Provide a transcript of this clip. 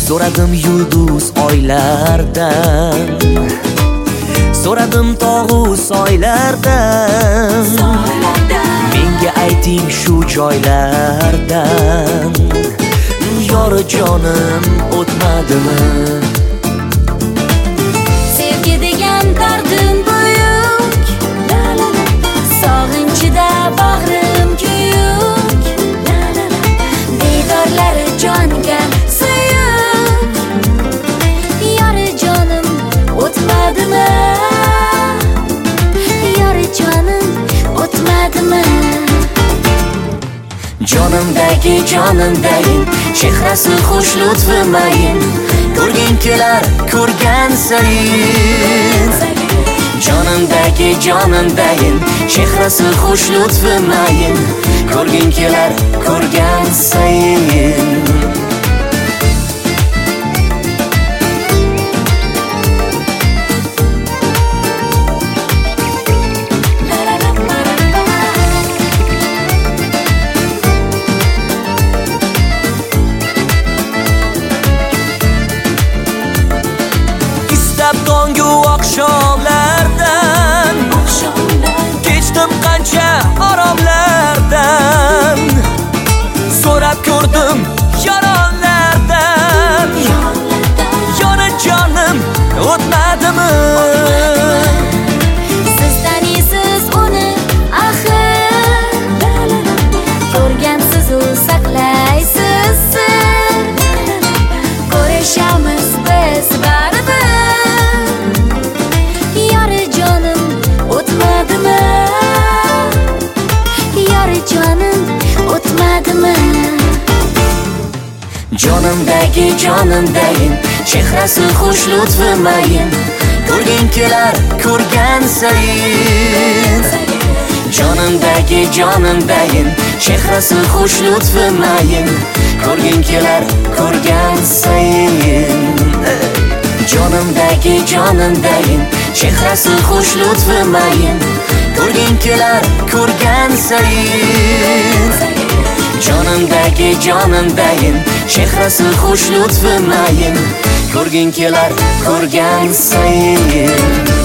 So'radim yulduz oylardan, so'radim tog'u soylardan, menga ayting shu joylardan, yori jonim o'tmadimi? Sevgi degan dardim buyuk, sog'inchida bag'rim kuyuk, diydorlari jonga suyuk, yori jonim o'tmadimi? Yori jonim o'tmadimi? Jonimdagi jonimdayin, chehrasi xush lutfi mayin, ko'rgin kelar ko'rgan sayin. Jonimdagi jonimdayin, chehrasi xush lutfi mayin, ko'rgin kelar ko'rgan sayin. Tonggu oqshomlardan, kechdim qancha oromlardan, so'rab ko'rdim yoronlardan, yoni jonim o'tmadimi? Siz taniysiz uni axir, ko'rgansiz u saqlaysiz sir, ko'rishamiz biz baribir. Yori jonim o'tmadimi? Yori jonim o'tmadimi? Jonimdagi jonimdayin, chehrasi xush lutfi mayin, ko'rgin kelar ko'rgan sayin. Jonimdagi jonimdayin, chehrasi xush lutfi mayin, ko'rgin kelar ko'rgan sayin. Jonimdagi jonimdayin, chehrasi xush lutfi mayin, ko'rgin kelar ko'rgan sayin. Jonimdagi jonimdayin, chehrasi xush lutfi mayin, ko'rgin kelar ko'rgan sayin.